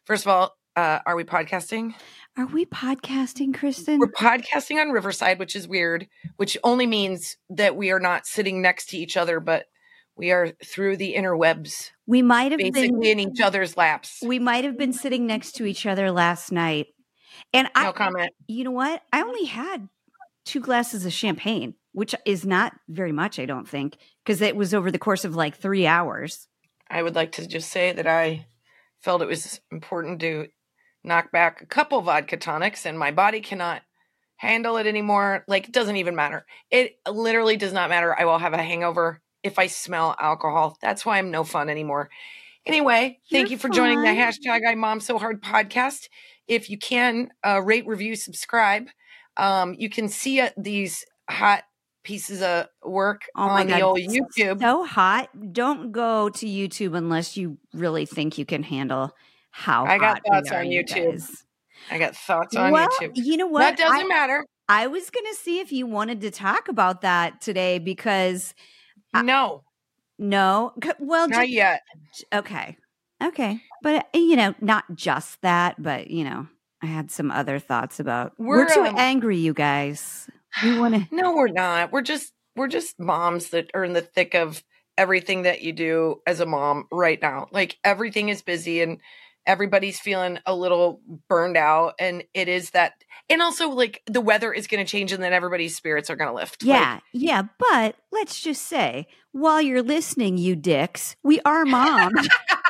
First of all, are we podcasting? Are we podcasting, Kristen? We're podcasting on Riverside, which is weird, which only means that we are not sitting next to each other, but we are through the interwebs. We might have basically in each other's laps. We might have been sitting next to each other last night. And no comment. You know what? I only had 2 glasses of champagne, which is not very much, I don't think, because it was over the course of like 3 hours. I would like to just say that I felt it was important to knock back a couple vodka tonics, and my body cannot handle it anymore. Like, it doesn't even matter. It literally does not matter. I will have a hangover if I smell alcohol. That's why I'm no fun anymore. Anyway, thank you for joining the hashtag I Mom So Hard podcast. If you can, rate, review, subscribe. You can see these hot pieces of work on the old YouTube. So hot. Don't go to YouTube unless you really think you can handle how I got hot thoughts we are, on you YouTube. guys. I got thoughts on YouTube. You know what? That doesn't matter. I was going to see if you wanted to talk about that today because no. Well, not yet. Okay. But, not just that, but, I had some other thoughts about. We're too angry, you guys. We want to. No, we're not. We're just moms that are in the thick of everything that you do as a mom right now. Like, everything is busy and everybody's feeling a little burned out, and it is that. And also, like, the weather is going to change, and then everybody's spirits are going to lift. Yeah, yeah. But let's just say, while you're listening, you dicks, we are moms.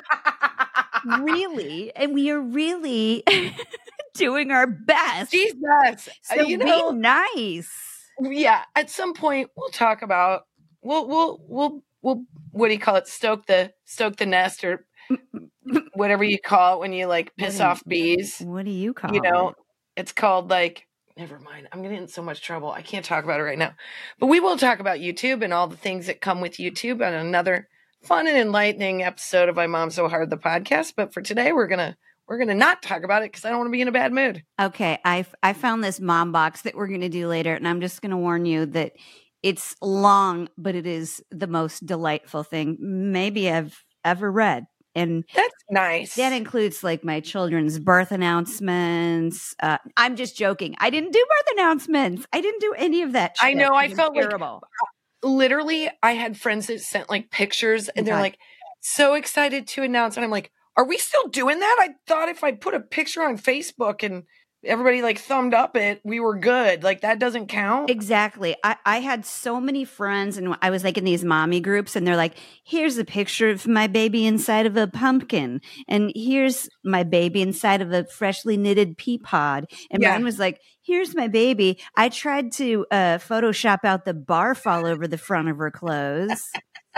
Really, and we are really doing our best. Jesus, so be nice. Yeah, at some point we'll talk about we'll what do you call it? Stoke the nest, or whatever you call it when you like piss off bees. What do you call it? It's called like. Never mind. I'm getting in so much trouble. I can't talk about it right now. But we will talk about YouTube and all the things that come with YouTube on another fun and enlightening episode of I Mom So Hard, the podcast. But for today, we're gonna not talk about it because I don't want to be in a bad mood. Okay, I found this mom box that we're gonna do later, and I'm just gonna warn you that it's long, but it is the most delightful thing maybe I've ever read. And that's nice. That includes like my children's birth announcements. I'm just joking. I didn't do birth announcements. I didn't do any of that shit. I know. I felt terrible. Literally, I had friends that sent like pictures, and they're like so excited to announce. And I'm like, are we still doing that? I thought if I put a picture on Facebook and everybody like thumbed up it, we were good. Like, that doesn't count. Exactly. I had so many friends, and I was like in these mommy groups, and they're like, here's a picture of my baby inside of a pumpkin. And here's my baby inside of a freshly knitted pea pod. And mine was like, here's my baby. I tried to Photoshop out the barf all over the front of her clothes.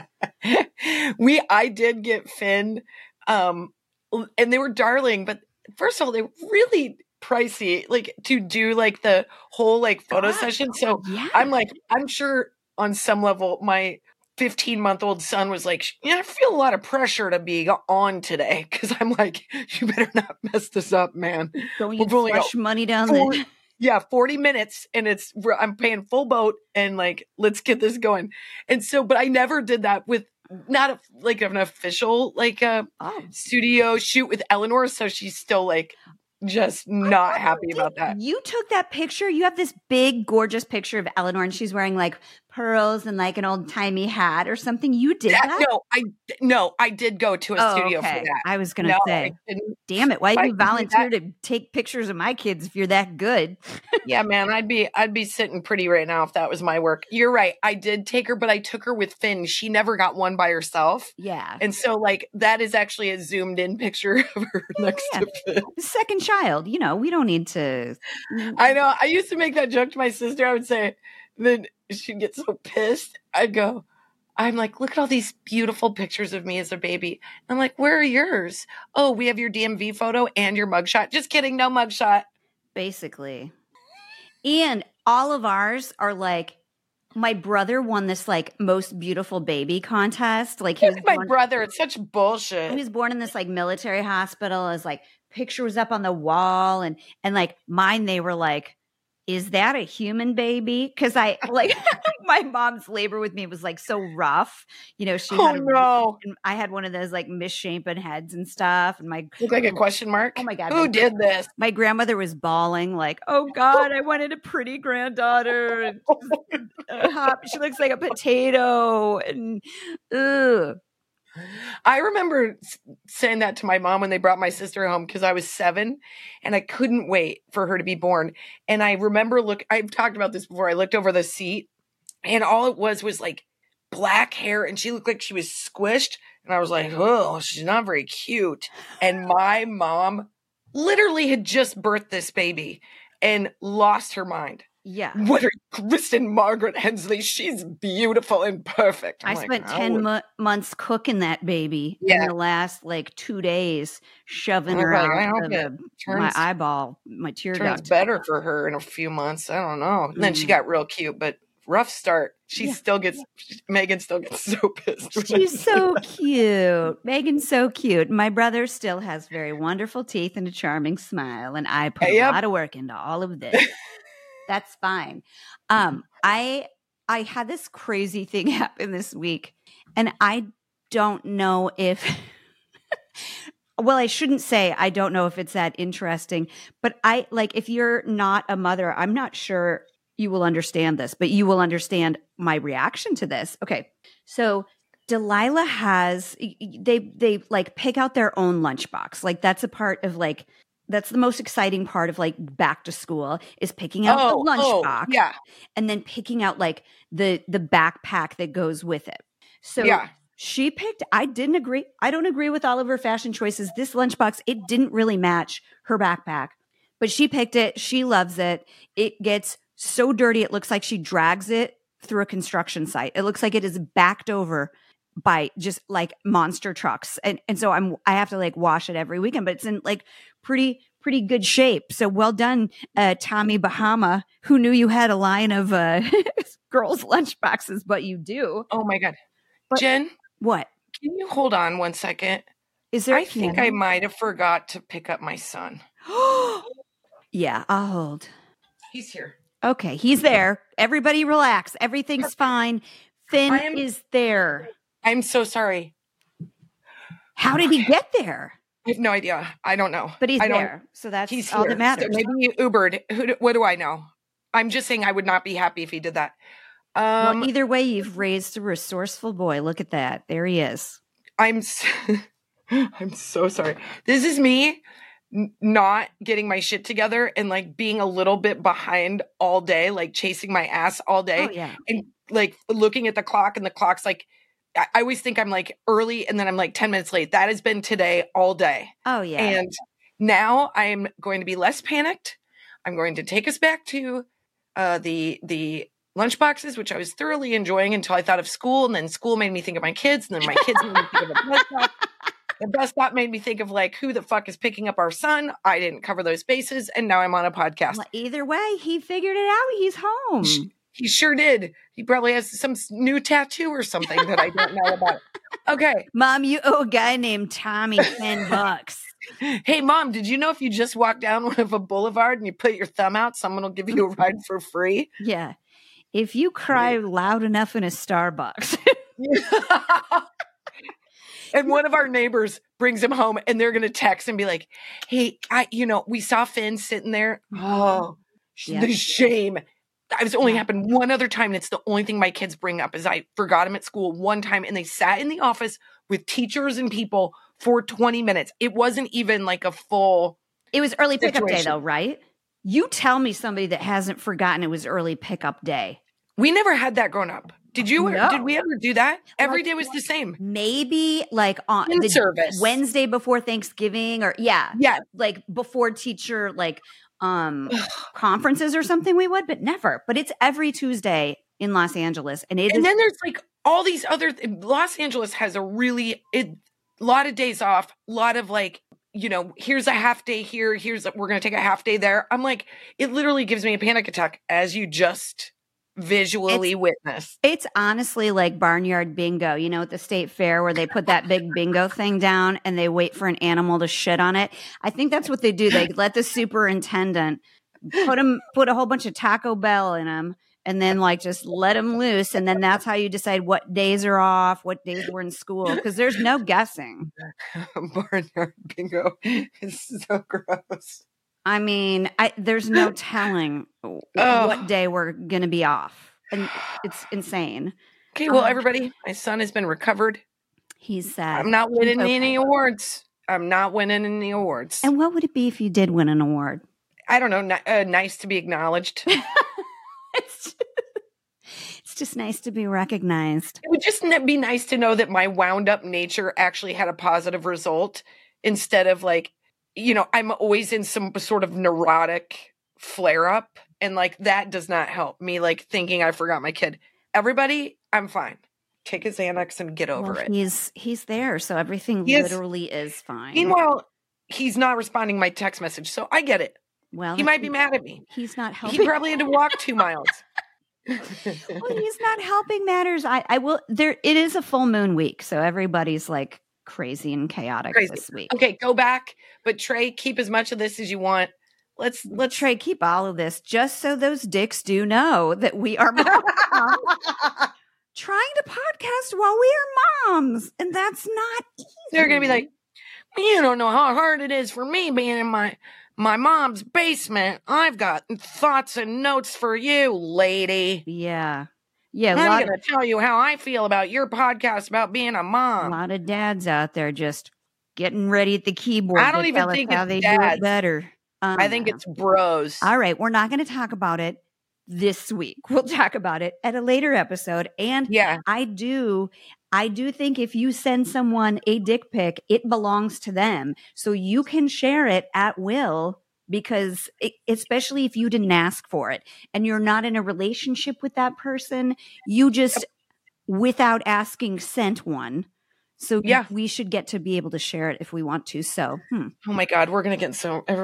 I did get Finn, and they were darling, but first of all, they were really pricey, like to do like the whole like photo session. So I'm like, I'm sure on some level my 15-month-old son was like, I feel a lot of pressure to be on today, because I'm like, you better not mess this up, man. Don't you flush money down there? Yeah, 40 minutes, and I'm paying full boat, and like, let's get this going. And so, but I never did that with not like an official like studio shoot with Eleanor, so she's still like just not happy about that. You took that picture. You have this big, gorgeous picture of Eleanor, and she's wearing like pearls and like an old timey hat or something. You did that? No, I did go to a studio for that. I was going to say, damn it. Why did you volunteer to take pictures of my kids if you're that good? Yeah, man, I'd be sitting pretty right now if that was my work. You're right. I did take her, but I took her with Finn. She never got one by herself. Yeah. And so like, that is actually a zoomed in picture of her next to Finn. Second child, we don't need to. I know. I used to make that joke to my sister. I would say, then she'd get so pissed. I'm like, look at all these beautiful pictures of me as a baby. I'm like, where are yours? Oh, we have your DMV photo and your mugshot. Just kidding. No mugshot. Basically. And all of ours are like, my brother won this like most beautiful baby contest. Like, my brother, it's such bullshit. He was born in this like military hospital. His like picture was up on the wall, and like mine, they were like, is that a human baby? Because I like my mom's labor with me was like so rough. You know, she had no. I had one of those like misshapen heads and stuff. And my Look like a question mark. Oh my God. Who did this? My grandmother was bawling like, oh God, I wanted a pretty granddaughter. She looks like a potato. And ugh. I remember saying that to my mom when they brought my sister home because I was 7 and I couldn't wait for her to be born. And I remember I've talked about this before. I looked over the seat and all it was like black hair and she looked like she was squished. And I was like, oh, she's not very cute. And my mom literally had just birthed this baby and lost her mind. Yeah. What are Kristen Margaret Hensley? She's beautiful and perfect. I spent 10 months cooking that baby in the last like 2 days, shoving her out my eyeball, my tear duct. Turns better for her in a few months. I don't know. And then she got real cute, but rough start. Megan still gets so pissed. She's so cute. Megan's so cute. My brother still has very wonderful teeth and a charming smile. And I put a lot of work into all of this. That's fine. I had this crazy thing happen this week, and I don't know if well, I shouldn't say I don't know if it's that interesting, but if you're not a mother, I'm not sure you will understand this, but you will understand my reaction to this. Okay. So Delilah they like pick out their own lunchbox. Like that's a part of like, that's the most exciting part of like back to school is picking out the lunchbox and then picking out like the backpack that goes with it. So she picked, I don't agree with all of her fashion choices. This lunchbox, it didn't really match her backpack, but she picked it. She loves it. It gets so dirty. It looks like she drags it through a construction site. It looks like it is backed over by just like monster trucks. And so I have to like wash it every weekend, but it's in like pretty good shape. So well done, Tommy Bahama, who knew you had a line of girls' lunchboxes, but you do. Oh my God. Jen? What? Can you hold on 1 second? I think I might have forgot to pick up my son. Yeah, I'll hold. He's here. Okay, he's there. Everybody relax. Everything's fine. Finn is there. I'm so sorry. How did he get there? I have no idea. I don't know. But he's there. So that's all that matters. So maybe he Ubered. What do I know? I'm just saying I would not be happy if he did that. Well, either way, you've raised a resourceful boy. Look at that. There he is. I'm so sorry. This is me not getting my shit together and like being a little bit behind all day, like chasing my ass all day. Oh, yeah. And like looking at the clock and the clock's like, I always think I'm like early and then I'm like 10 minutes late. That has been today all day. Oh yeah. And now I'm going to be less panicked. I'm going to take us back to the lunchboxes, which I was thoroughly enjoying until I thought of school, and then school made me think of my kids, and then my kids made me think of the bus stop. The bus stop made me think of like, who the fuck is picking up our son? I didn't cover those bases, and now I'm on a podcast. Well, either way, he figured it out. He's home. He sure did. He probably has some new tattoo or something that I don't know about. Okay. Mom, you owe a guy named Tommy $10. Hey, Mom, did you know if you just walk down one of a boulevard and you put your thumb out, someone will give you a ride for free? Yeah. If you cry loud enough in a Starbucks. And one of our neighbors brings him home and they're going to text and be like, hey, we saw Finn sitting there. Oh, the shame. It's only happened one other time. And it's the only thing my kids bring up is I forgot him at school one time and they sat in the office with teachers and people for 20 minutes. It wasn't even like a full. It was early pickup day though, right? You tell me somebody that hasn't forgotten it was early pickup day. We never had that growing up. Did you? No. Did we ever do that? Every day was the same. Maybe like on the service Wednesday before Thanksgiving or like before teacher conferences or something we would, but never. But it's every Tuesday in Los Angeles. And then there's like all these other Los Angeles has a lot of days off, a lot of like, here's a half day here, we're going to take a half day there. I'm like, it literally gives me a panic attack as you just visually witness. It's honestly like barnyard bingo, at the state fair where they put that big bingo thing down and they wait for an animal to shit on it. I think that's what they do. They let the superintendent put a whole bunch of Taco Bell in them, and then like just let them loose. And then that's how you decide what days are off, what days we're in school. Cause there's no guessing. Barnyard bingo is so gross. I mean, there's no telling what day we're going to be off. And it's insane. Okay, well, everybody, my son has been recovered. He's sad. I'm not winning any awards. I'm not winning any awards. And what would it be if you did win an award? I don't know. Nice to be acknowledged. It's just nice to be recognized. It would just be nice to know that my wound up nature actually had a positive result instead of like, you know, I'm always in some sort of neurotic flare up. And like, that does not help me, like thinking I forgot my kid. Everybody, I'm fine. Take his Xanax and get over it. He's there. So everything literally is fine. Meanwhile, he's not responding to my text message. So I get it. Well, he might be mad at me. He's not helping. He probably had to walk 2 miles. Well, he's not helping matters. I will there. It is a full moon week. So everybody's like crazy and chaotic this week. Okay. Go back. But Trey, keep as much of this as you want. Let's Trey, keep all of this just so those dicks do know that we are trying to podcast while we are moms, and that's not easy. They're gonna be like, you don't know how hard it is for me being in my mom's basement. I've got thoughts and notes for you, lady. Yeah. I'm gonna tell you how I feel about your podcast about being a mom. A lot of dads out there just getting ready at the keyboard. I don't even think how it's they dads. do it better. I think it's bros. All right, we're not going to talk about it this week. We'll talk about it at a later episode. And I do think if you send someone a dick pic, it belongs to them. So you can share it at will, because especially if you didn't ask for it and you're not in a relationship with that person, you just without asking sent one. So we should get to be able to share it if we want to. So, oh my God, we're going to get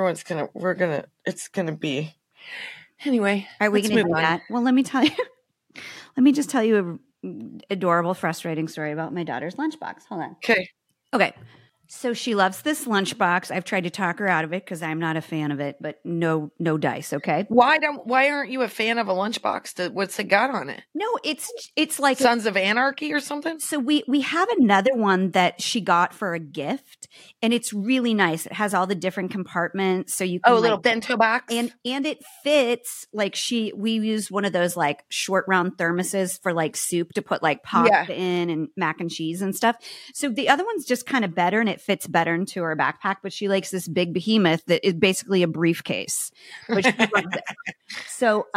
it's going to be. Anyway. Are we going to do that? Well, let me just tell you an adorable, frustrating story about my daughter's lunchbox. Hold on. Okay. So she loves this lunchbox. I've tried to talk her out of it because I'm not a fan of it, but no dice. Okay. Why aren't you a fan of a lunchbox? What's it got on it? No, it's like Sons of Anarchy or something. So we have another one that she got for a gift, and it's really nice. It has all the different compartments, so you can a little bento box, and it fits. Like we use one of those like short round thermoses for like soup to put like pop in and mac and cheese and stuff. So the other one's just kind of better, and it fits better into her backpack, but she likes this big behemoth that is basically a briefcase. But she loves it. So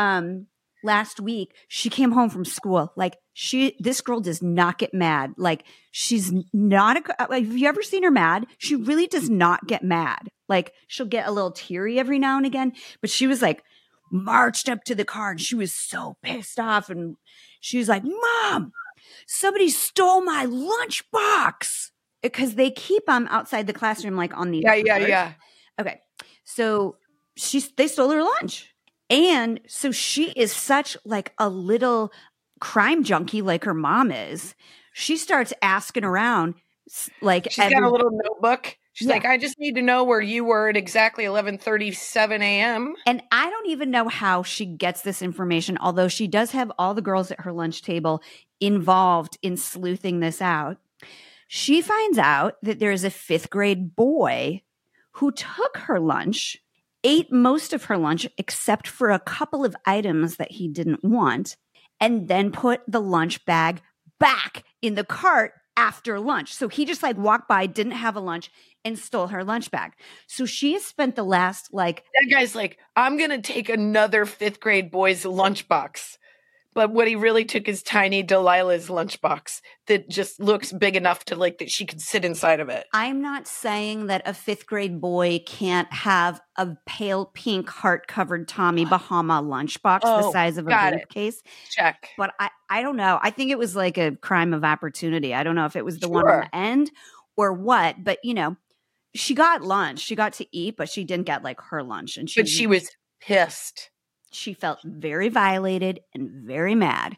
last week she came home from school. Like this girl does not get mad. Like she's not have you ever seen her mad? She really does not get mad. Like she'll get a little teary every now and again, but she was like marched up to the car and she was so pissed off, and she was like, "Mom, somebody stole my lunchbox." Because they keep them outside the classroom, like on these. Yeah. Okay, so they stole her lunch, and so she is such like a little crime junkie, like her mom is. She starts asking around, like she's got a little notebook. She's like, I just need to know where you were at exactly 11:37 a.m. And I don't even know how she gets this information, although she does have all the girls at her lunch table involved in sleuthing this out. She finds out that there is a 5th grade boy who took her lunch, ate most of her lunch except for a couple of items that he didn't want, and then put the lunch bag back in the cart after lunch. So he just like walked by, didn't have a lunch, and stole her lunch bag. So she has spent the last that guy's like, I'm going to take another 5th grade boy's lunchbox. But what he really took is tiny Delilah's lunchbox that just looks big enough to like that she could sit inside of it. I'm not saying that a 5th grade boy can't have a pale pink heart-covered Tommy Bahama lunchbox the size of a briefcase. Check. But I don't know. I think it was like a crime of opportunity. I don't know if it was the one on the end or what. But, you know, she got lunch. She got to eat, but she didn't get like her lunch. But she was pissed. She felt very violated and very mad.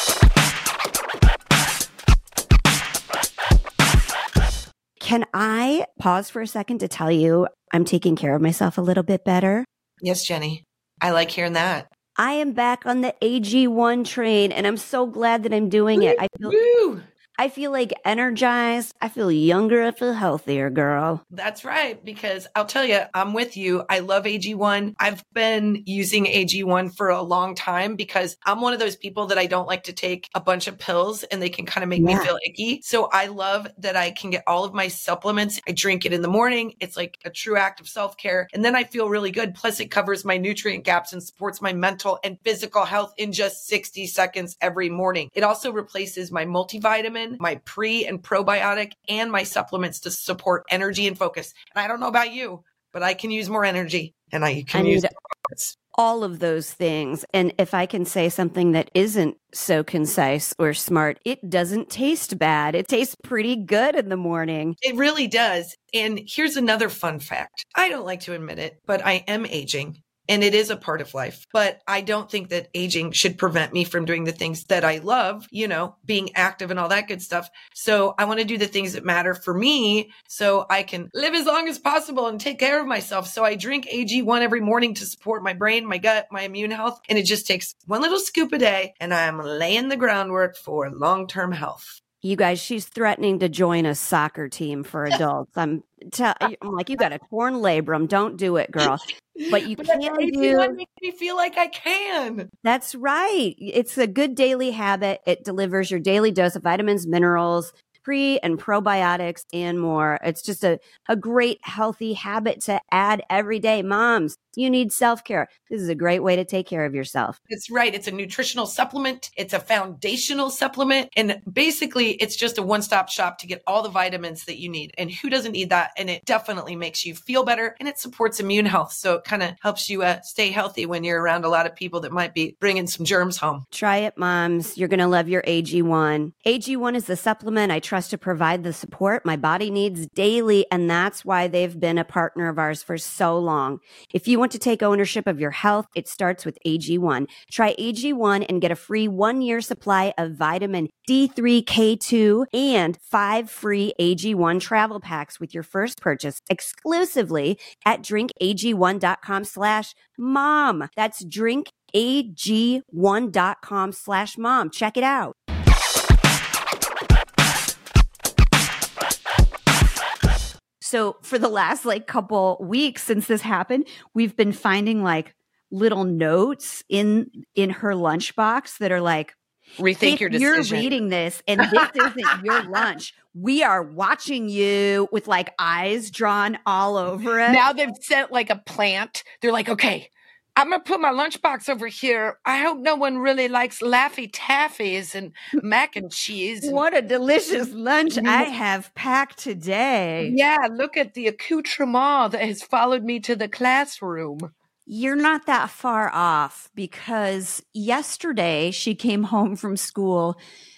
Can I pause for a second to tell you I'm taking care of myself a little bit better? Yes, Jenny. I like hearing that. I am back on the AG1 train, and I'm so glad that I'm doing it. Woo! I feel like energized. I feel younger. I feel healthier, girl. That's right. Because I'll tell you, I'm with you. I love AG1. I've been using AG1 for a long time because I'm one of those people that I don't like to take a bunch of pills and they can kind of make me feel icky. So I love that I can get all of my supplements. I drink it in the morning. It's like a true act of self-care. And then I feel really good. Plus it covers my nutrient gaps and supports my mental and physical health in just 60 seconds every morning. It also replaces my multivitamin, my pre and probiotic, and my supplements to support energy and focus. And I don't know about you, but I can use more energy and I can use all of those things. And if I can say something that isn't so concise or smart, it doesn't taste bad. It tastes pretty good in the morning. It really does. And here's another fun fact. I don't like to admit it, but I am aging. And it is a part of life, but I don't think that aging should prevent me from doing the things that I love, you know, being active and all that good stuff. So I want to do the things that matter for me so I can live as long as possible and take care of myself. So I drink AG1 every morning to support my brain, my gut, my immune health. And it just takes one little scoop a day and I'm laying the groundwork for long-term health. You guys, she's threatening to join a soccer team for adults. I'm like, you got a torn labrum. Don't do it, girl. But you can do. Makes me feel like I can. That's right. It's a good daily habit. It delivers your daily dose of vitamins, minerals, pre and probiotics, and more. It's just a great healthy habit to add every day. Moms, you need self-care. This is a great way to take care of yourself. That's right. It's a nutritional supplement. It's a foundational supplement. And basically, it's just a one-stop shop to get all the vitamins that you need. And who doesn't need that? And it definitely makes you feel better and it supports immune health. So it kind of helps you stay healthy when you're around a lot of people that might be bringing some germs home. Try it, moms. You're going to love your AG1. AG1 is the supplement I trust to provide the support my body needs daily. And that's why they've been a partner of ours for so long. If you want to take ownership of your health, it starts with AG1. Try AG1 and get a free 1-year supply of vitamin D3K2 and 5 free AG1 travel packs with your first purchase exclusively at drinkag1.com/mom. That's drinkag1.com/mom. Check it out. So for the last couple weeks since this happened, we've been finding little notes in her lunchbox that are like, rethink your decision. You're reading this and this isn't your lunch. We are watching you with eyes drawn all over it. Now they've sent a plant. They're like, okay, I'm going to put my lunchbox over here. I hope no one really likes Laffy Taffies and mac and cheese. What a delicious lunch I have packed today. Yeah, look at the accoutrement that has followed me to the classroom. You're not that far off because yesterday she came home from school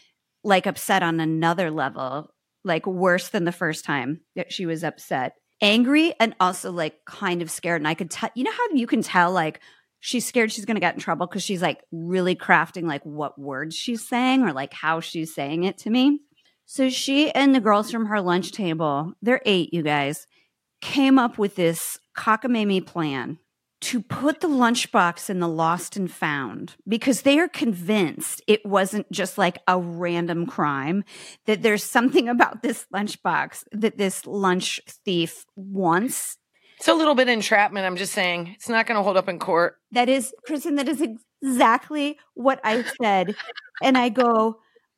upset on another level, worse than the first time that she was upset. Angry and also kind of scared. And I could tell, you know how you can tell she's scared she's going to get in trouble because she's really crafting what words she's saying or how she's saying it to me. So she and the girls from her lunch table, they're 8, you guys, came up with this cockamamie plan to put the lunchbox in the lost and found because they are convinced it wasn't just a random crime, that there's something about this lunchbox that this lunch thief wants. It's a little bit entrapment. I'm just saying it's not going to hold up in court. That is, Kristen, that is exactly what I said. And I go,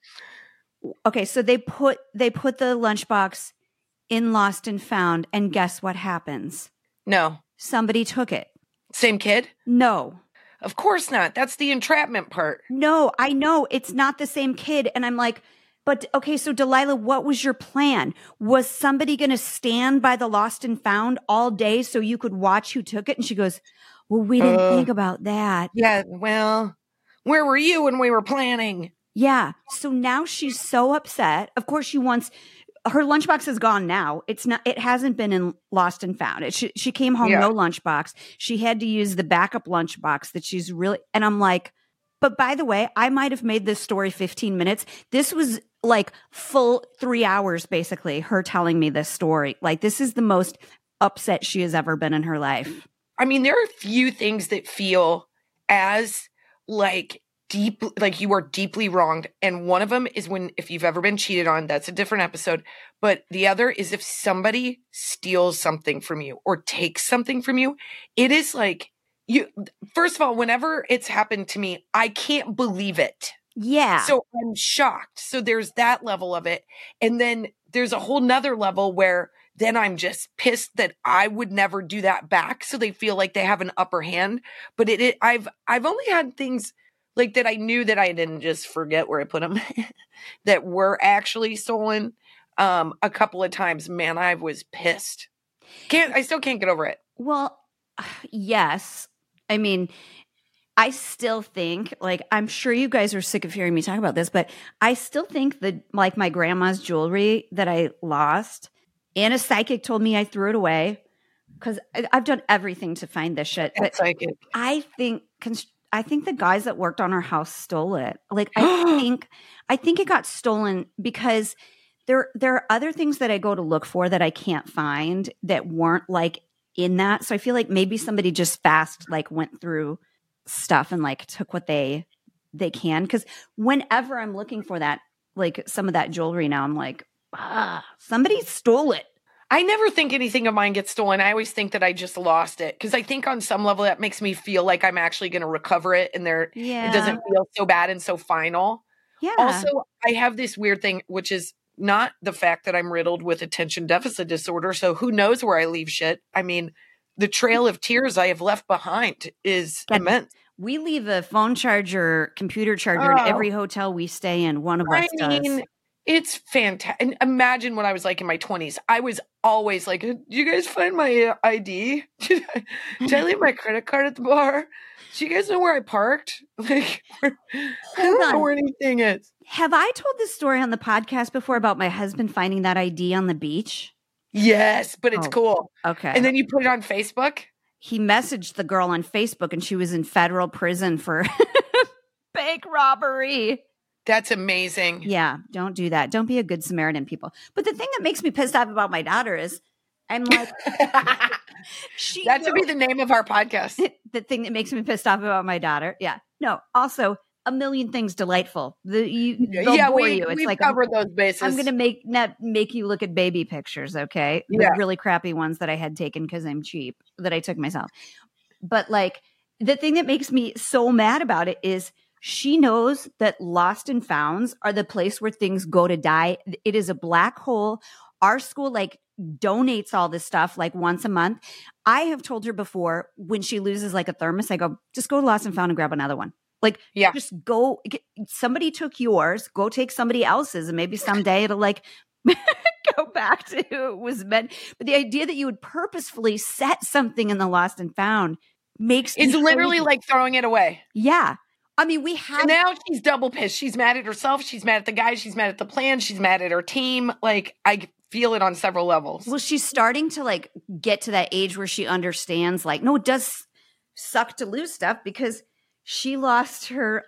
okay, so they put the lunchbox in lost and found. And guess what happens? No. Somebody took it. Same kid? No. Of course not. That's the entrapment part. No, I know it's not the same kid. And I'm like, but okay, so Delilah, what was your plan? Was somebody going to stand by the lost and found all day so you could watch who took it? And she goes, well, we didn't think about that. Yeah, well, where were you when we were planning? Yeah. So now she's so upset. Of course, she wants... Her lunchbox is gone now. It hasn't been in lost and found. She came home, no lunchbox. She had to use the backup lunchbox that she's really, and I'm like, but by the way, I might have made this story 15 minutes. This was full 3 hours, basically, her telling me this story. This is the most upset she has ever been in her life. I mean, there are few things that feel as like deep, like you are deeply wronged. And one of them is if you've ever been cheated on, that's a different episode. But the other is if somebody steals something from you or takes something from you, it is like first of all, whenever it's happened to me, I can't believe it. Yeah. So I'm shocked. So there's that level of it. And then there's a whole nother level where then I'm just pissed that I would never do that back. So they feel like they have an upper hand. But I've only had things like that I knew that I didn't just forget where I put them that were actually stolen a couple of times. Man, I was pissed. I still can't get over it. Well, yes. I mean, I still think, like, I'm sure you guys are sick of hearing me talk about this, but I still think that, like, my grandma's jewelry that I lost, and a psychic told me I threw it away because I've done everything to find this shit. But psychic. I think the guys that worked on our house stole it. Like, I think it got stolen because there are other things that I go to look for that I can't find that weren't like in that. So I feel like maybe somebody just like went through stuff and like took what they can. Because whenever I'm looking for that, like some of that jewelry now, I'm like, somebody stole it. I never think anything of mine gets stolen. I always think that I just lost it because I think on some level that makes me feel like I'm actually going to recover it, and it doesn't feel so bad and so final. Yeah. Also, I have this weird thing, which is not the fact that I'm riddled with attention deficit disorder. So who knows where I leave shit? I mean, the trail of tears I have left behind is immense. We leave a phone charger, computer charger in every hotel we stay in. One of us does. It's fantastic. And imagine what I was like in my 20s. I was always like, "Did you guys find my ID? Did I leave my credit card at the bar? Do you guys know where I parked? Like, I don't know where anything is." Have I told this story on the podcast before about my husband finding that ID on the beach? Yes, but it's cool. Okay. And then you put it on Facebook? He messaged the girl on Facebook and she was in federal prison for bank robbery. That's amazing. Yeah, don't do that. Don't be a good Samaritan, people. But the thing that makes me pissed off about my daughter is I'm like, that should be the name of our podcast. The thing that makes me pissed off about my daughter. Yeah. No, also a million things delightful. We covered those bases. I'm going to make you look at baby pictures, okay? Yeah. The really crappy ones that I had taken because I'm cheap, that I took myself. But like the thing that makes me so mad about it is she knows that lost and founds are the place where things go to die. It is a black hole. Our school like donates all this stuff like once a month. I have told her before when she loses like a thermos, I go, just go to lost and found and grab another one. Like, just go. Somebody took yours. Go take somebody else's, and maybe someday it'll like go back to who it was meant. But the idea that you would purposefully set something in the lost and found makes it's literally like throwing it away. Yeah. I mean, we have. And now she's double pissed. She's mad at herself. She's mad at the guy. She's mad at the plan. She's mad at her team. Like, I feel it on several levels. Well, she's starting to like get to that age where she understands, like, no, it does suck to lose stuff because she lost her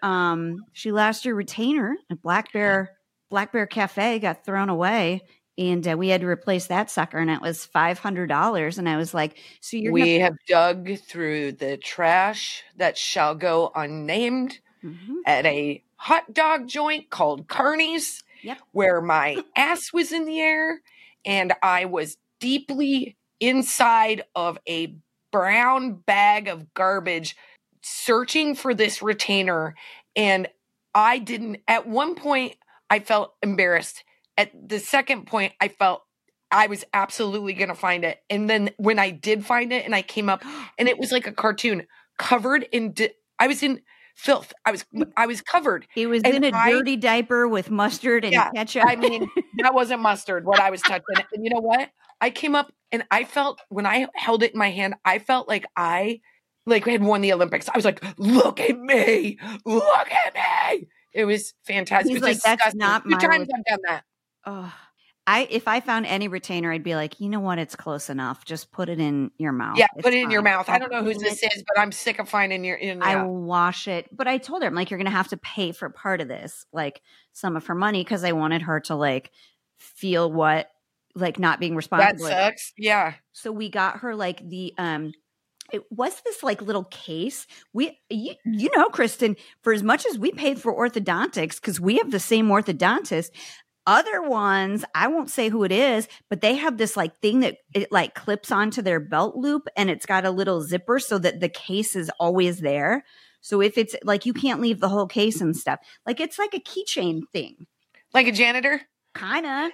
retainer at Black Bear Cafe, got thrown away. And we had to replace that sucker, and it was $500. And I was like, "So we have dug through the trash that shall go unnamed at a hot dog joint called Kearney's, where my ass was in the air, and I was deeply inside of a brown bag of garbage, searching for this retainer. And I didn't. At one point, I felt embarrassed." At the second point, I felt I was absolutely going to find it. And then when I did find it and I came up and it was like a cartoon covered in, I was in filth. I was covered. It was in a dirty diaper with mustard and ketchup. I mean, that wasn't mustard, what I was touching. And you know what? I came up and I felt, when I held it in my hand, I felt like I had won the Olympics. I was like, look at me. Look at me. It was fantastic. He's like, that's not my 2 times I've done that. Oh, if I found any retainer, I'd be like, you know what? It's close enough. Just put it in your mouth. Yeah, put it in your mouth. I don't know who this is, but I'm sick of finding your. I will wash it. But I told her, I'm like, you're going to have to pay for part of this, like some of her money, because I wanted her to like feel what, like not being responsible. That sucks. Yeah. So we got her like it was this like little case. You know, Kristen, for as much as we paid for orthodontics, because we have the same orthodontist, other ones, I won't say who it is, but they have this like thing that it like clips onto their belt loop, and it's got a little zipper so that the case is always there. So if it's like, you can't leave the whole case and stuff. Like it's like a keychain thing. Like a janitor? Kind of.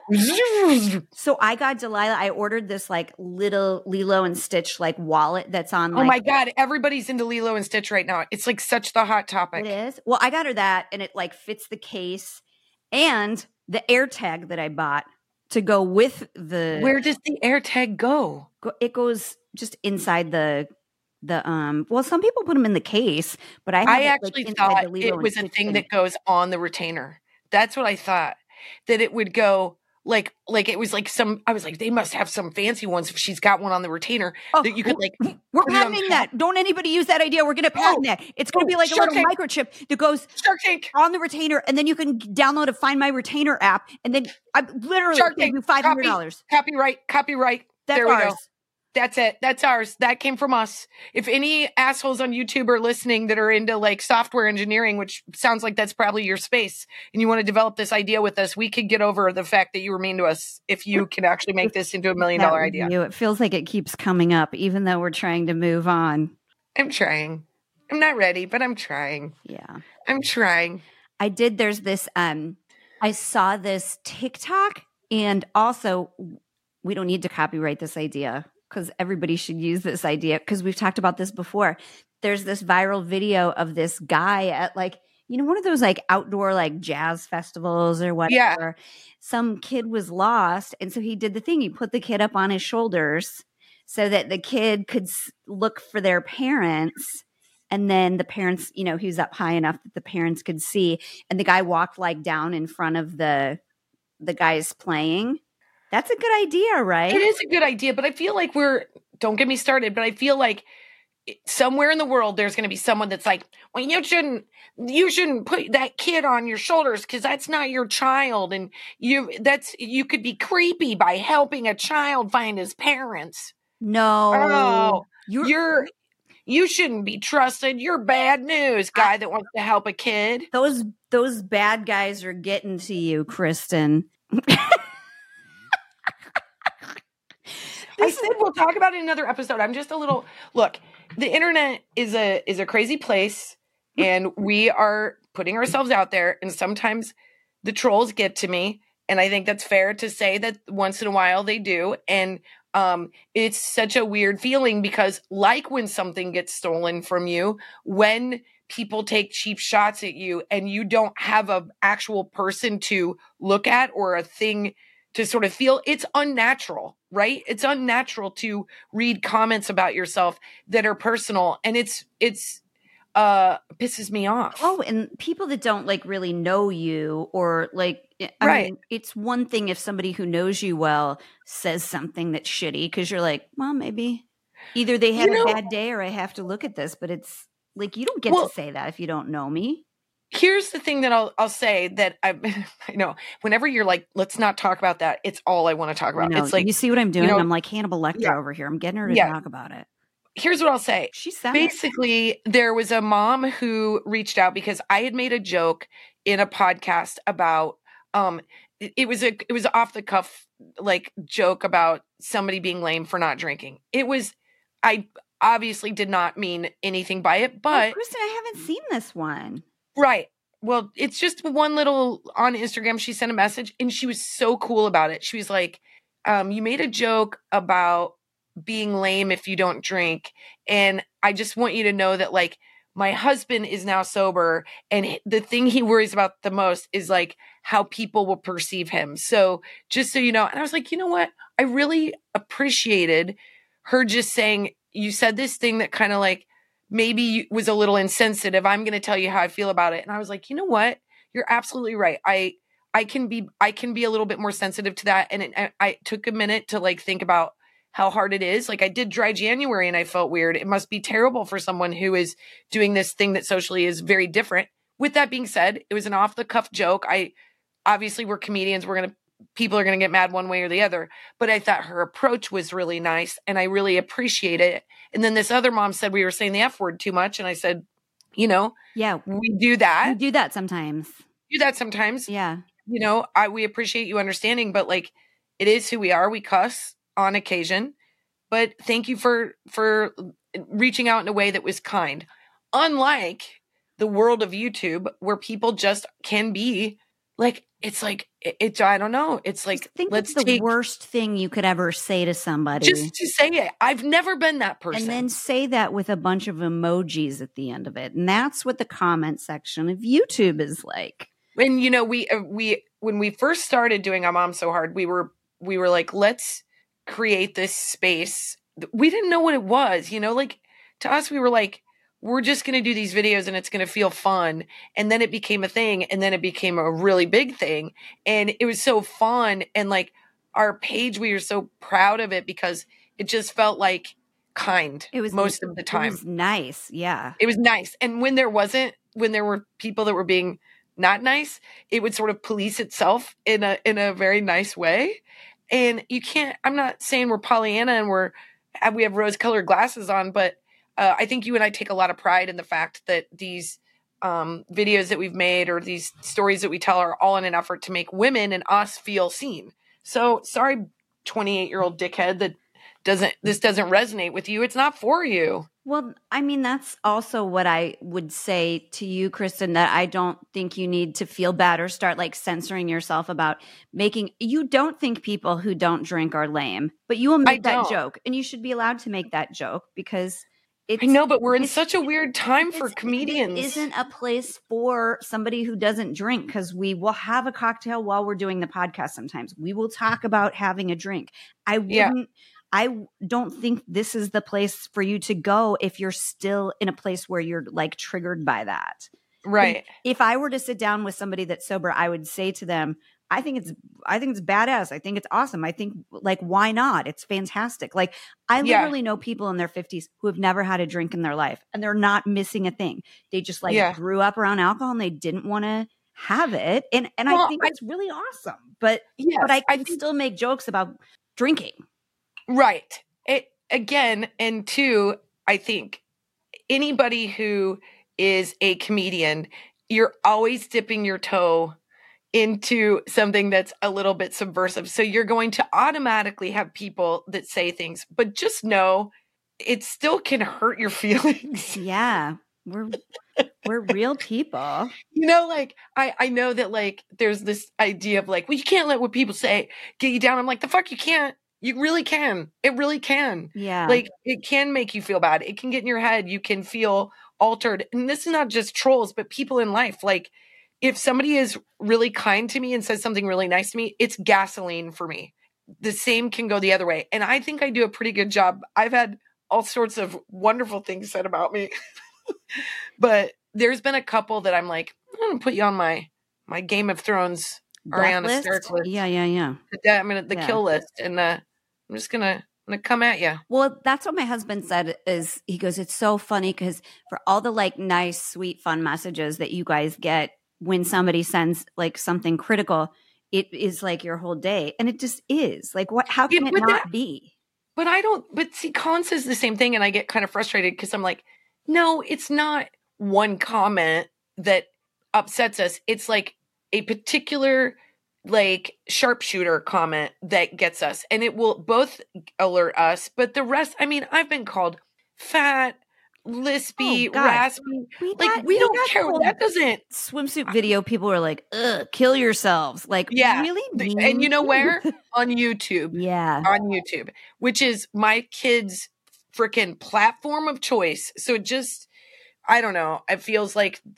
So I got Delilah, I ordered this like little Lilo and Stitch like wallet that's on like. Oh my God. Everybody's into Lilo and Stitch right now. It's like such the hot topic. It is. Well, I got her that, and it like fits the case and the AirTag that I bought to go with the. Where does the AirTag go? It goes just inside the well, some people put them in the case, but I actually thought it was a thing that goes on the retainer. That's what I thought, that it would go like it was like I was like, they must have some fancy ones if she's got one on the retainer that you could like. We're patenting that. Don't anybody use that idea. We're going to patent that. It's going to be like a little microchip that goes on the retainer, and then you can download a Find My Retainer app, and then I literally pay you $500. Copyright. That's there we ours. go. That's it. That's ours. That came from us. If any assholes on YouTube are listening that are into like software engineering, which sounds like that's probably your space, and you want to develop this idea with us, we could get over the fact that you were mean to us if you can actually make this into $1 million idea. It feels like it keeps coming up, even though we're trying to move on. I'm trying. I'm not ready, but I'm trying. Yeah. I'm trying. There's this, I saw this TikTok, and also we don't need to copyright this idea, because everybody should use this idea, because we've talked about this before. There's this viral video of this guy at like, one of those like outdoor like jazz festivals or whatever. Yeah. Some kid was lost. And so he did the thing. He put the kid up on his shoulders so that the kid could look for their parents. And then the parents, he was up high enough that the parents could see. And the guy walked like down in front of the guys playing. That's a good idea, right? It is a good idea, but I feel like don't get me started, but I feel like somewhere in the world there's going to be someone that's like, well, you shouldn't put that kid on your shoulders because that's not your child, and you could be creepy by helping a child find his parents. No. You shouldn't be trusted. You're bad news, guy that wants to help a kid. Those bad guys are getting to you, Kristen. I said we'll talk about it in another episode. I'm just a little look. The internet is a crazy place, and we are putting ourselves out there. And sometimes the trolls get to me, and I think that's fair to say that once in a while they do. And it's such a weird feeling because, like when something gets stolen from you, when people take cheap shots at you, and you don't have an actual person to look at or a thing to sort of feel, it's unnatural, right? It's unnatural to read comments about yourself that are personal, and it's pisses me off. Oh, and people that don't like really know you, or like, I mean, it's one thing if somebody who knows you well says something that's shitty, because you're like, well, maybe either they had a bad day or I have to look at this, but it's like, you don't get to say that if you don't know me. Here's the thing that I'll say that I know whenever you're like, let's not talk about that, it's all I want to talk about. It's like, you see what I'm doing? I'm like Hannibal Lecter over here. I'm getting her to talk about it. Here's what I'll say. She said basically there was a mom who reached out because I had made a joke in a podcast about it was off the cuff like joke about somebody being lame for not drinking. I obviously did not mean anything by it, but Kristen, I haven't seen this one. Right. Well, it's just one little on Instagram. She sent a message and she was so cool about it. She was like, you made a joke about being lame if you don't drink. And I just want you to know that like my husband is now sober, and the thing he worries about the most is like how people will perceive him. So just so you know, and I was like, you know what? I really appreciated her just saying, you said this thing that kind of like, maybe was a little insensitive. I'm going to tell you how I feel about it. And I was like, you know what? You're absolutely right. I can be a little bit more sensitive to that. And I took a minute to like think about how hard it is. Like I did dry January and I felt weird. It must be terrible for someone who is doing this thing that socially is very different. With that being said, it was an off the cuff joke. Obviously we're comedians. We're going to people are going to get mad one way or the other. But I thought her approach was really nice and I really appreciate it. And then this other mom said we were saying the F word too much. And I said, you know, Yeah. we do that. We do that sometimes. Yeah. You know, we appreciate you understanding, but like, it is who we are. We cuss on occasion, but thank you for reaching out in a way that was kind. Unlike the world of YouTube where people just can be like, it's like, I don't know. It's like, I think that's the worst thing you could ever say to somebody. Just to say it. I've never been that person. And then say that with a bunch of emojis at the end of it. And that's what the comment section of YouTube is like. And, you know, when we first started doing I'm Mom So Hard, we were like, let's create this space. We didn't know what it was, you know, like to us, we were like, we're just going to do these videos and it's going to feel fun. And then it became a thing. And then it became a really big thing. And it was so fun. And like our page, we were so proud of it because it just felt like kind. It was most of the time. It was nice. Yeah. It was nice. And when there were people that were being not nice, it would sort of police itself in a very nice way. And I'm not saying we're Pollyanna and we have rose-colored glasses on, but I think you and I take a lot of pride in the fact that these videos that we've made or these stories that we tell are all in an effort to make women and us feel seen. So sorry, 28-year-old dickhead, that this doesn't resonate with you. It's not for you. Well, I mean, that's also what I would say to you, Kristen, that I don't think you need to feel bad or start like censoring yourself about you don't think people who don't drink are lame, but you will make that joke and you should be allowed to make that joke because I know, but we're in such a weird time for comedians. It isn't a place for somebody who doesn't drink because we will have a cocktail while we're doing the podcast. Sometimes we will talk about having a drink. I don't think this is the place for you to go if you're still in a place where you're like triggered by that. Right. If I were to sit down with somebody that's sober, I would say to them, I think it's badass. I think it's awesome. I think like, why not? It's fantastic. Like I literally know people in their 50s who have never had a drink in their life and they're not missing a thing. They just like grew up around alcohol and they didn't want to have it. And I think it's really awesome, but I can still make jokes about drinking. Right. And two, I think anybody who is a comedian, you're always dipping your toe into something that's a little bit subversive. So you're going to automatically have people that say things, but just know it still can hurt your feelings. Yeah. We're real people. You know, like I know that like there's this idea of like, well, you can't let what people say get you down. I'm like, the fuck you can't. You really can. It really can. Yeah. Like it can make you feel bad. It can get in your head. You can feel altered. And this is not just trolls, but people in life. Like if somebody is really kind to me and says something really nice to me, it's gasoline for me. The same can go the other way. And I think I do a pretty good job. I've had all sorts of wonderful things said about me, but there's been a couple that I'm like, I'm going to put you on my Game of Thrones Ariana Stark list. Yeah. I'm going to the kill list. And I'm just going to come at you. Well, that's what my husband said is he goes, it's so funny because for all the like nice, sweet, fun messages that you guys get when somebody sends like something critical, it is like your whole day. And it just is like, how can it not be? But see, Colin says the same thing and I get kind of frustrated because I'm like, no, it's not one comment that upsets us. It's like a particular like sharpshooter comment that gets us and it will both alert us. But the rest, I mean, I've been called fat, lispy, raspy. We don't care. That doesn't swimsuit video. People are like, ugh, kill yourselves. Like, really? And you know where? On YouTube. Yeah. On YouTube, which is my kids' freaking platform of choice. So it just, I don't know. It feels,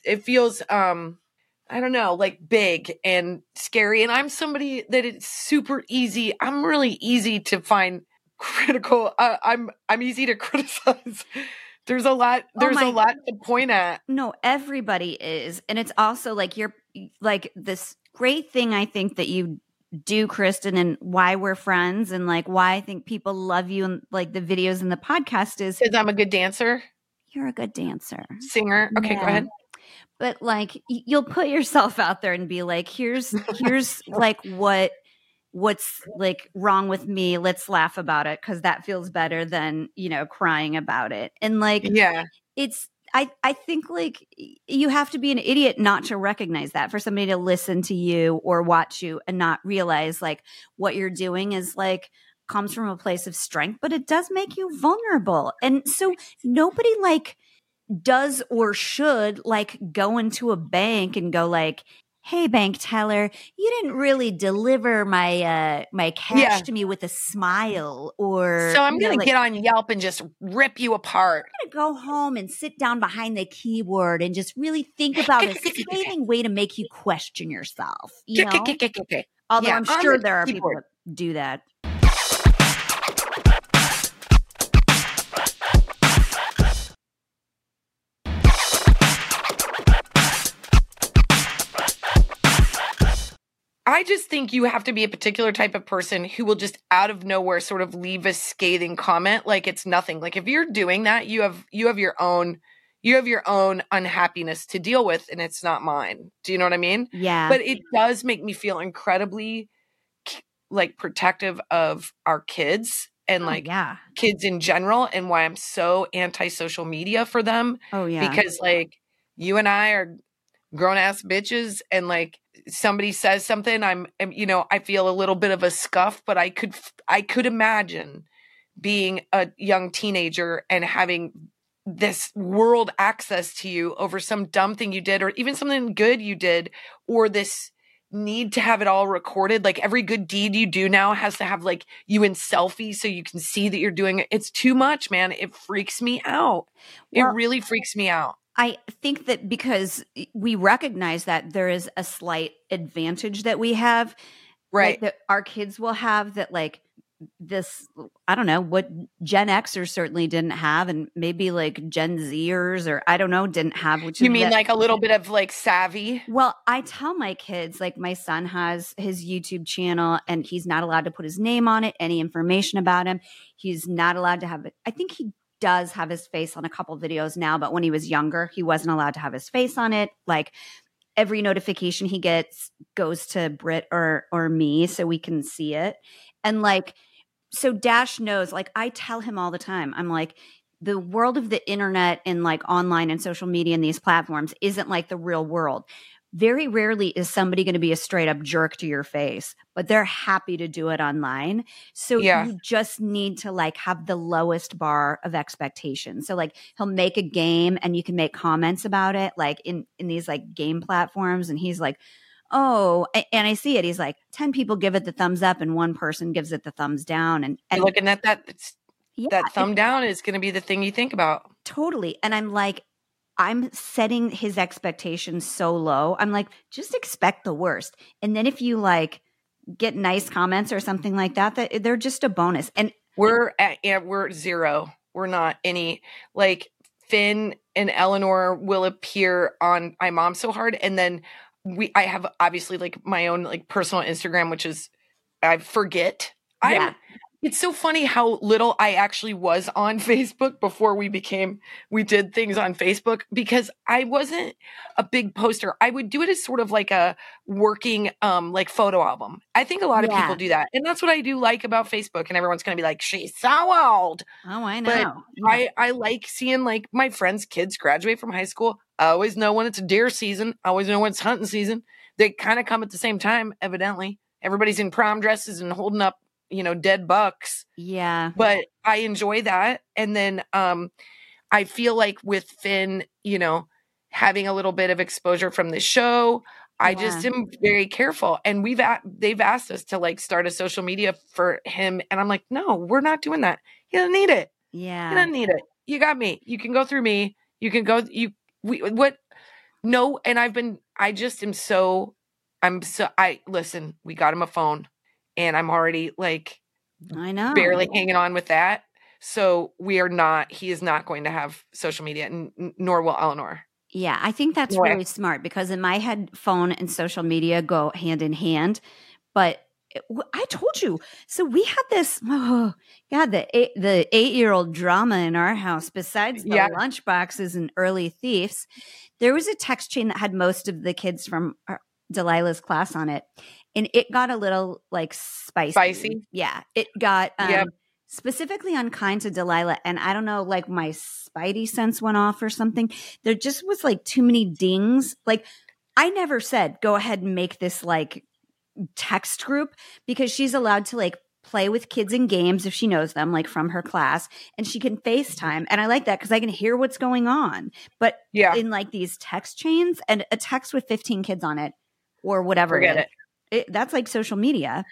I don't know, like big and scary. And I'm somebody that it's super easy. I'm really easy to find critical. I'm easy to criticize. There's a lot to point at. No, everybody is. And it's also like you're like this great thing I think that you do, Kristen, and why we're friends and like why I think people love you and like the videos and the podcast is because I'm a good dancer. You're a good dancer. Singer. Okay, go ahead. But like you'll put yourself out there and be like, here's like what what's like wrong with me? Let's laugh about it because that feels better than, crying about it. And like, Yeah. it's, I think like you have to be an idiot not to recognize that, for somebody to listen to you or watch you and not realize like what you're doing is like comes from a place of strength, but it does make you vulnerable. And so nobody like does or should like go into a bank and go like, hey, bank teller, you didn't really deliver my cash Yeah. to me with a smile, or So I'm going to like, get on Yelp and just rip you apart. I'm gonna go home and sit down behind the keyboard and just really think about a scathing way to make you question yourself. Although Yeah, I'm on sure the there are people keyboard. that do that. I just think you have to be a particular type of person who will just out of nowhere sort of leave a scathing comment like it's nothing. Like if you're doing that, you have your own unhappiness to deal with, and it's not mine. Do you know what I mean? Yeah. But it does make me feel incredibly like protective of our kids and kids in general, and why I'm so anti-social media for them. Oh yeah. Because like you and I are grown ass bitches, and like somebody says something, I feel a little bit of a scuff, but I could imagine being a young teenager and having this world access to you over some dumb thing you did, or even something good you did, or this need to have it all recorded. Like every good deed you do now has to have like you in selfie so you can see that you're doing it. It's too much, man. It freaks me out. Well, it really freaks me out. I think that because we recognize that there is a slight advantage that we have, right? Like that our kids will have, that like this, I don't know, what Gen Xers certainly didn't have, and maybe like Gen Zers, or I don't know, didn't have. Which you mean like a little bit of like savvy? Well, I tell my kids, like my son has his YouTube channel and he's not allowed to put his name on it, any information about him. He's not allowed to have it. I think he does have his face on a couple videos now, but when he was younger, he wasn't allowed to have his face on it. Like every notification he gets goes to Britt or me so we can see it. And like, so Dash knows, like I tell him all the time, I'm like, the world of the internet and like online and social media and these platforms isn't like the real world. Very rarely is somebody going to be a straight up jerk to your face, but they're happy to do it online. So you just need to like have the lowest bar of expectation. So like he'll make a game and you can make comments about it, like in these like game platforms. And he's like, oh, and I see it. He's like, 10 people give it the thumbs up and one person gives it the thumbs down. And looking at that, that thumb down is going to be the thing you think about. Totally. And I'm like, I'm setting his expectations so low. I'm like, just expect the worst. And then if you like get nice comments or something like that, that they're just a bonus. And we're zero. We're not any. Like Finn and Eleanor will appear on My Mom So Hard, and then I have obviously like my own like personal Instagram, which is I forget. It's so funny how little I actually was on Facebook before we did things on Facebook, because I wasn't a big poster. I would do it as sort of like a working, like photo album. I think a lot of people do that. And that's what I do like about Facebook. And everyone's going to be like, she's so old. Oh, I know. But I like seeing like my friends' kids graduate from high school. I always know when it's deer season. I always know when it's hunting season. They kind of come at the same time, evidently. Everybody's in prom dresses and holding up, dead bucks. Yeah. But I enjoy that. And then I feel like with Finn, having a little bit of exposure from the show, I just am very careful. And they've asked us to like start a social media for him. And I'm like, no, we're not doing that. He doesn't need it. Yeah. He doesn't need it. You got me. You can go through me. You can go, no. And listen, we got him a phone. And I'm already like, I know, barely hanging on with that. So he is not going to have social media, nor will Eleanor. Yeah, I think that's really smart, because in my head, phone and social media go hand in hand. But I told you, so we had this, the 8-year-old drama in our house, besides the lunch boxes and early thieves. There was a text chain that had most of the kids from Delilah's class on it, and it got a little like spicy. Spicy? Yeah, it got Yep. specifically unkind to Delilah, and I don't know, like my spidey sense went off or something. There just was like too many dings. Like I never said go ahead and make this like text group, because she's allowed to like play with kids in games if she knows them, like from her class, and she can FaceTime. And I like that because I can hear what's going on. But Yeah. in like these text chains, and a text with 15 kids on it or whatever, Forget it. that's like social media.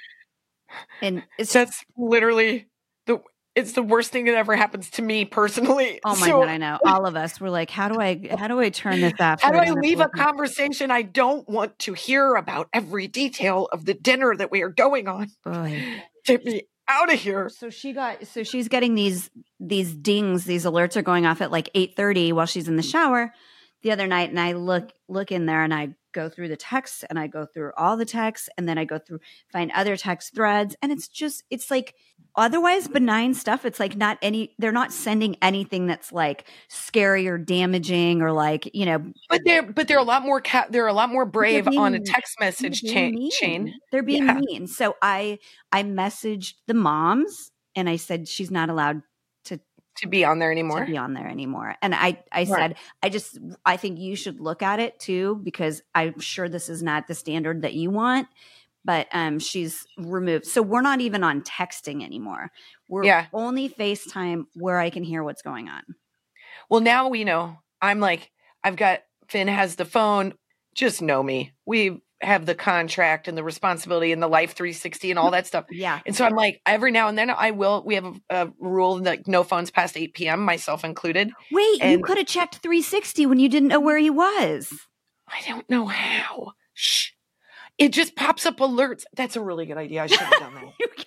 And that's literally it's the worst thing that ever happens to me personally. Oh my God, I know. All of us were like, how do I turn this off? How do I leave a conversation? I don't want to hear about every detail of the dinner that we are going on. Boy. Get me out of here. So she's getting these dings, these alerts are going off at like 8:30 while she's in the shower the other night, and I look in there and I go through the texts, and I go through all the texts, and then I go through, find other text threads, and it's like otherwise benign stuff. It's like they're not sending anything that's like scary or damaging or like, you know. But they're a lot more they're a lot more brave on a text message chain. They're being mean. So I messaged the moms and I said she's not allowed to be on there anymore. And I said, I think you should look at it too, because I'm sure this is not the standard that you want. But she's removed. So we're not even on texting anymore. We're only FaceTime where I can hear what's going on. Well, now we know. I'm like, Finn has the phone. Just know me. We have the contract and the responsibility and the Life 360 and all that stuff. Yeah. And so I'm like, every now and then we have a rule that no phones past 8 p.m., myself included. Wait, you could have checked 360 when you didn't know where he was. I don't know how. Shh. It just pops up alerts. That's a really good idea. I should have done that.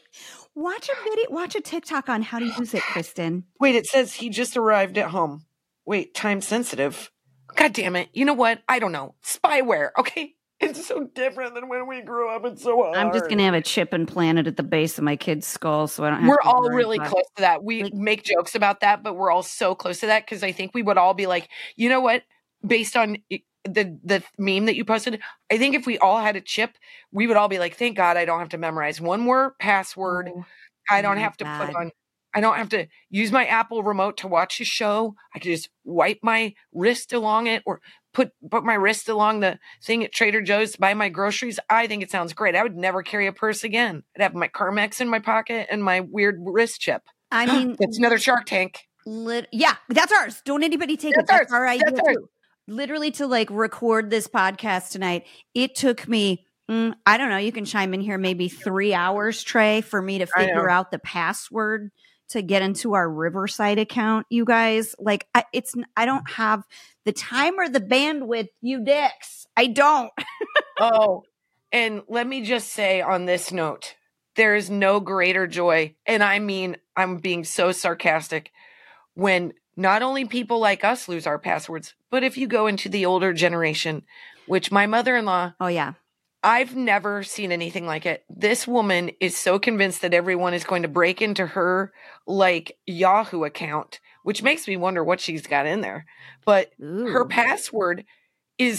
Watch a TikTok on how to use it, Kristen. Wait, it says he just arrived at home. Wait, time sensitive. God damn it. You know what? I don't know. Spyware. Okay. It's so different than when we grew up. It's so hard. I'm just going to have a chip implanted at the base of my kid's skull, so I don't have We're to all really close to that. We make jokes about that, but we're all so close to that because I think we would all be like, you know what? Based on the meme that you posted, I think if we all had a chip, we would all be like, thank God I don't have to memorize one more password. I don't have to I don't have to use my Apple remote to watch a show. I can just wipe my wrist along it or put my wrist along the thing at Trader Joe's to buy my groceries. I think it sounds great. I would never carry a purse again. I'd have my Carmex in my pocket and my weird wrist chip. I mean, it's another Shark Tank. Yeah, that's ours. Don't anybody take it. That's our idea too. Literally, to like record this podcast tonight, it took me, I don't know, you can chime in here, maybe 3 hours, Trey, for me to figure out the password to get into our Riverside account, you guys. Like, I don't have the time or the bandwidth, you dicks. I don't. Oh, and let me just say on this note, there is no greater joy, and I mean, I'm being so sarcastic, when not only people like us lose our passwords, but if you go into the older generation, which my mother-in-law, oh yeah, I've never seen anything like it. This woman is so convinced that everyone is going to break into her like Yahoo account, which makes me wonder what she's got in there. But her password is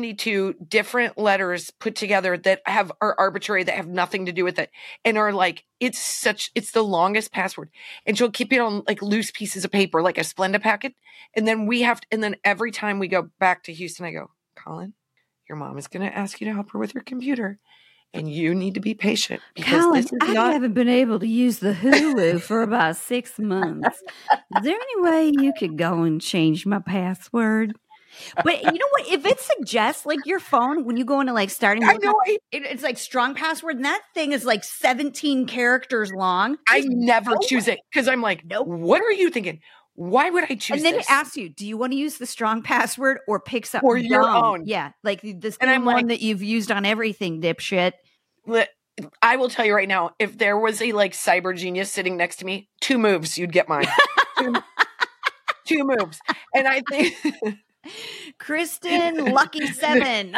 72 different letters put together that are arbitrary, that have nothing to do with it, and are like, it's the longest password. And she'll keep it on like loose pieces of paper, like a Splenda packet. And then then every time we go back to Houston, I go, Colin, your mom is going to ask you to help her with her computer, and you need to be patient. Because Colin, I haven't been able to use the Hulu for about 6 months. Is there any way you could go and change my password? But you know what? If it suggests like your phone, when you go into like starting, it's like strong password, and that thing is like 17 characters long. I never choose it because I'm like, nope. What are you thinking? Why would I choose? And then it asks you, do you want to use the strong password or pick something or your own? Yeah, like the same one that you've used on everything, dipshit. I will tell you right now, if there was a like cyber genius sitting next to me, 2 moves, you'd get mine. 2 moves, and I think. Kristen, lucky 7.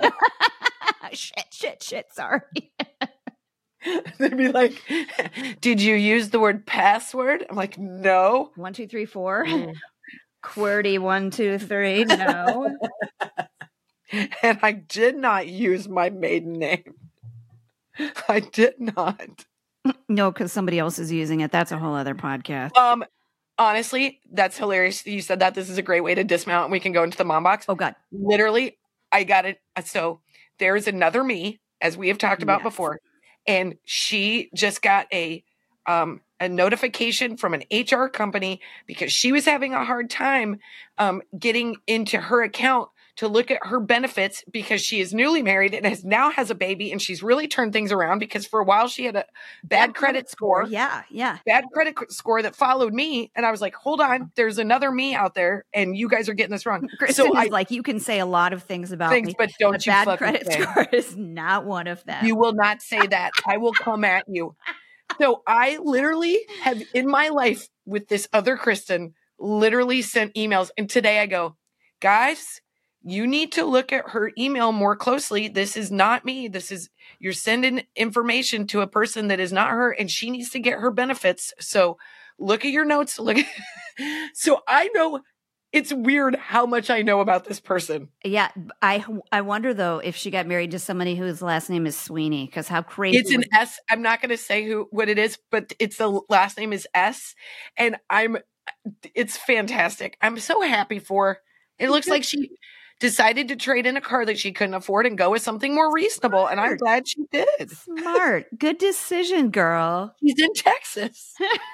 Shit. Sorry. They'd be like, did you use the word password? I'm like, no. 1, 2, 3, 4. QWERTY 1, 2, 3. No. And I did not use my maiden name. I did not. No, because somebody else is using it. That's a whole other podcast. Honestly, that's hilarious. You said that. This is a great way to dismount and we can go into the mom box. Oh, God. Literally, I got it. So there's another me, as we have talked about before. And she just got a notification from an HR company because she was having a hard time getting into her account to look at her benefits because she is newly married and now has a baby, and she's really turned things around because for a while she had a bad credit score. Yeah. Bad credit score that followed me. And I was like, hold on, there's another me out there and you guys are getting this wrong. Kristen is like, you can say a lot of things about me, but don't you bad credit score is not one of them. You will not say that. I will come at you. So I literally have in my life with this other Kristen literally sent emails. And today I go, guys, you need to look at her email more closely. This is not me. You're sending information to a person that is not her, and she needs to get her benefits. So look at your notes. So I know it's weird how much I know about this person. Yeah. I wonder though, if she got married to somebody whose last name is Sweeney, because how crazy. It's an S. I'm not going to say what it is, but it's the last name is S. And it's fantastic. I'm so happy for her. It looks like she decided to trade in a car that she couldn't afford and go with something more reasonable. Smart. And I'm glad she did. Smart. Good decision, girl. She's in Texas.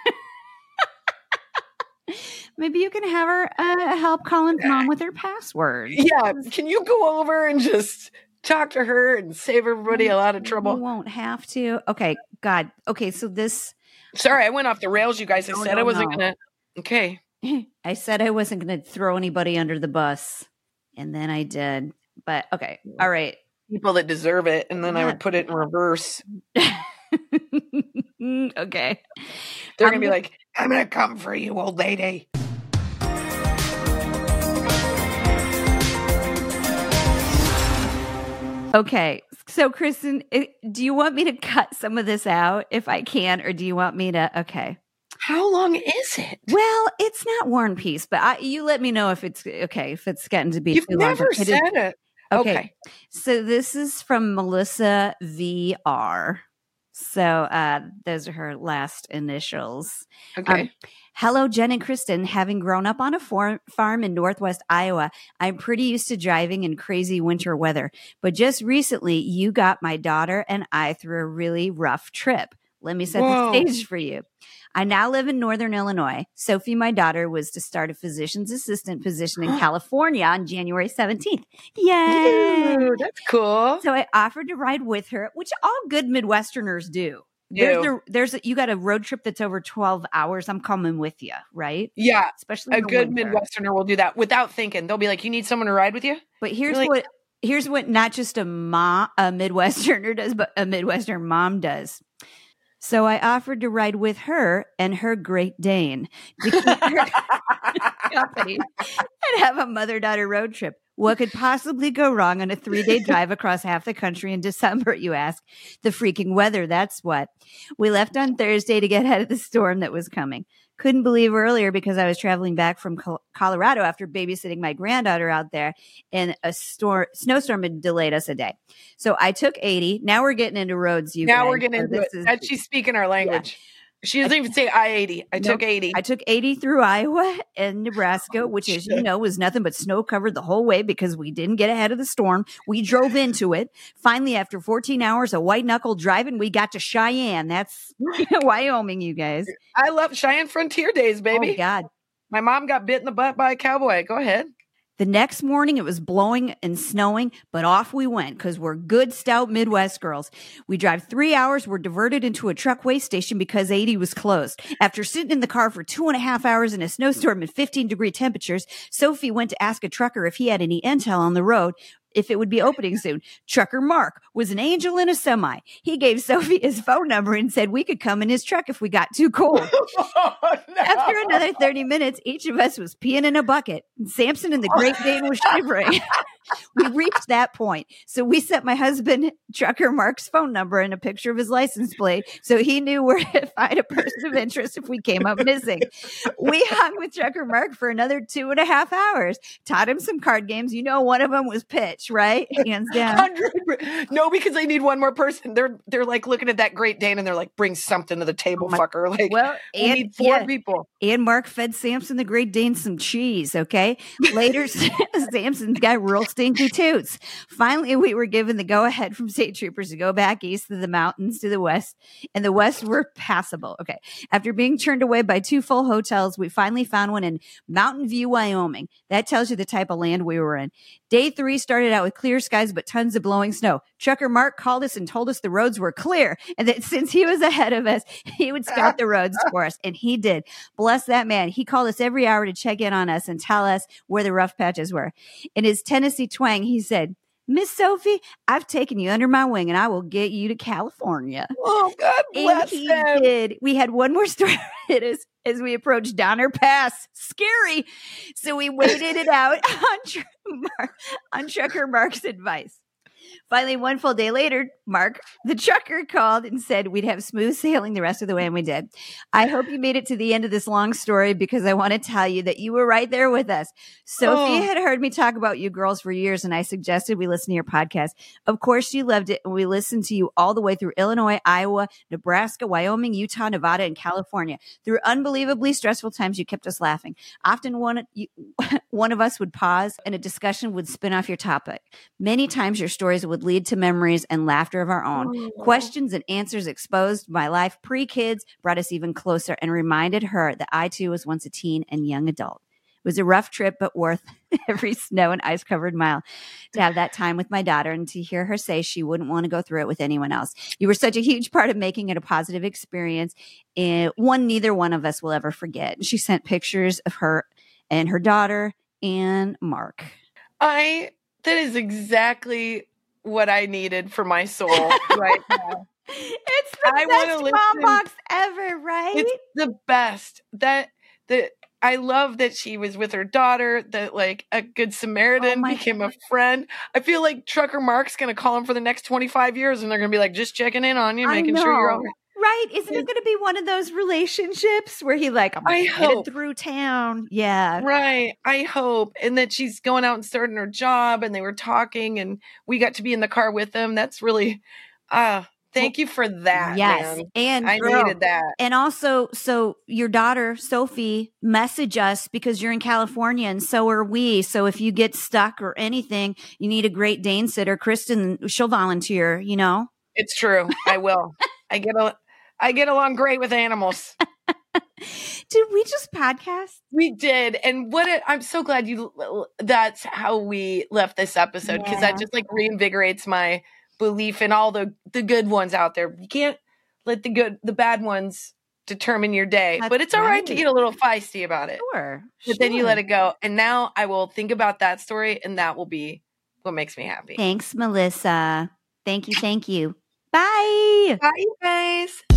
Maybe you can have her help Colin's mom with her password. Yeah. Can you go over and just talk to her and save everybody a lot of trouble? You won't have to. Okay. God. Okay. So this. Sorry, I went off the rails, you guys. I said I wasn't going to. Okay. I said I wasn't going to throw anybody under the bus. And then I did. But okay. All right. People that deserve it. And then I would put it in reverse. Okay. They're going to be like, I'm going to come for you, old lady. Okay. So, Kristen, do you want me to cut some of this out if I can, or do you want me to? Okay. How long is it? Well, it's not War and Peace, but you let me know if it's okay, if it's getting to be You've too long. You've never said it. Okay. So this is from Melissa VR. So those are her last initials. Okay. Hello, Jen and Kristen. Having grown up on a farm in Northwest Iowa, I'm pretty used to driving in crazy winter weather. But just recently, you got my daughter and I through a really rough trip. Let me set the stage for you. I now live in Northern Illinois. Sophie, my daughter, was to start a physician's assistant position in California on January 17th. Yay! Ooh, that's cool. So I offered to ride with her, which all good Midwesterners do. You got a road trip that's over 12 hours. I'm coming with you, right? Yeah. Especially a good Midwesterner will do that without thinking. They'll be like, you need someone to ride with you? But here's what not just a Midwesterner does, but a Midwestern mom does. So I offered to ride with her and her Great Dane to keep her company and have a mother-daughter road trip. What could possibly go wrong on a 3-day drive across half the country in December, you ask? The freaking weather, that's what. We left on Thursday to get ahead of the storm that was coming. Couldn't believe earlier because I was traveling back from Colorado after babysitting my granddaughter out there, and a snowstorm had delayed us a day. So I took 80. Now we're getting into roads. Now we're getting into it. She's speaking our language. Yeah. She doesn't even say I-80. I took 80. I took 80 through Iowa and Nebraska, which, as you know, was nothing but snow covered the whole way because we didn't get ahead of the storm. We drove into it. Finally, after 14 hours of white knuckle driving, we got to Cheyenne. That's Wyoming, you guys. I love Cheyenne Frontier Days, baby. Oh, God. My mom got bit in the butt by a cowboy. Go ahead. The next morning, it was blowing and snowing, but off we went because we're good, stout Midwest girls. We drive 3 hours. We're diverted into a truck weigh station because 80 was closed. After sitting in the car for 2.5 hours in a snowstorm and 15-degree temperatures, Sophie went to ask a trucker if he had any intel on the road, if it would be opening soon. Trucker Mark was an angel in a semi. He gave Sophie his phone number and said we could come in his truck if we got too cold. Oh, no. After another 30 minutes, each of us was peeing in a bucket. And Samson and the Great Dane was shivering. We reached that point. So we sent my husband Trucker Mark's phone number and a picture of his license plate so he knew where to find a person of interest if we came up missing. We hung with Trucker Mark for another 2.5 hours, taught him some card games. You know, one of them was pitch, right? Hands down. 100%. No, because they need one more person. They're like looking at that Great Dane and they're like, bring something to the table, fucker. Like, well, we need 4 people. And Mark fed Samson the Great Dane some cheese, okay? Later, Samson got real stinky toots. Finally, we were given the go-ahead from state troopers to go back east of the mountains to the west, and the west were passable. Okay. After being turned away by 2 full hotels, we finally found one in Mountain View, Wyoming. That tells you the type of land we were in. Day 3 started out with clear skies, but tons of blowing snow. Trucker Mark called us and told us the roads were clear, and that since he was ahead of us, he would scout the roads for us, and he did. Bless that man. He called us every hour to check in on us and tell us where the rough patches were. In his Tennessee twang, he said, "Miss Sophie, I've taken you under my wing and I will get you to California." Oh, God bless and he him. did. We had one more story as we approached Donner Pass. Scary. So we waited it out on Trucker Mark's advice. Finally, one full day later, Mark, the trucker, called and said we'd have smooth sailing the rest of the way, and we did. I hope you made it to the end of this long story because I want to tell you that you were right there with us. Sophie had heard me talk about you girls for years, and I suggested we listen to your podcast. Of course, she loved it, and we listened to you all the way through Illinois, Iowa, Nebraska, Wyoming, Utah, Nevada, and California. Through unbelievably stressful times, you kept us laughing. Often one of us would pause, and a discussion would spin off your topic. Many times your stories would lead to memories and laughter of our own. Questions and answers exposed my life pre-kids, brought us even closer, and reminded her that I too was once a teen and young adult. It was a rough trip, but worth every snow and ice-covered mile to have that time with my daughter and to hear her say she wouldn't want to go through it with anyone else. You were such a huge part of making it a positive experience, and one neither one of us will ever forget. She sent pictures of her and her daughter and Mark. That is exactly what I needed for my soul right now. It's the best mom box ever, right? It's the best. I love that she was with her daughter, that like a good Samaritan became a friend. I feel like Trucker Mark's going to call him for the next 25 years and they're going to be like, just checking in on you, making sure you're all right. Right. Isn't it going to be one of those relationships where he like, I'm headed through town. Yeah. Right. I hope. And that she's going out and starting her job and they were talking and we got to be in the car with them. That's really, thank you for that. Yes. Man. And I needed that. And also, so your daughter, Sophie, message us because you're in California and so are we. So if you get stuck or anything, you need a Great Dane sitter. Kristen, she'll volunteer, you know? It's true. I will. I get along great with animals. Did we just podcast? We did. And I'm so glad that's how we left this episode because that just like reinvigorates my belief in all the good ones out there. You can't let the bad ones determine your day, but it's all right to get a little feisty about it. Sure. But then you let it go. And now I will think about that story and that will be what makes me happy. Thanks, Melissa. Thank you. Bye. Bye, you guys.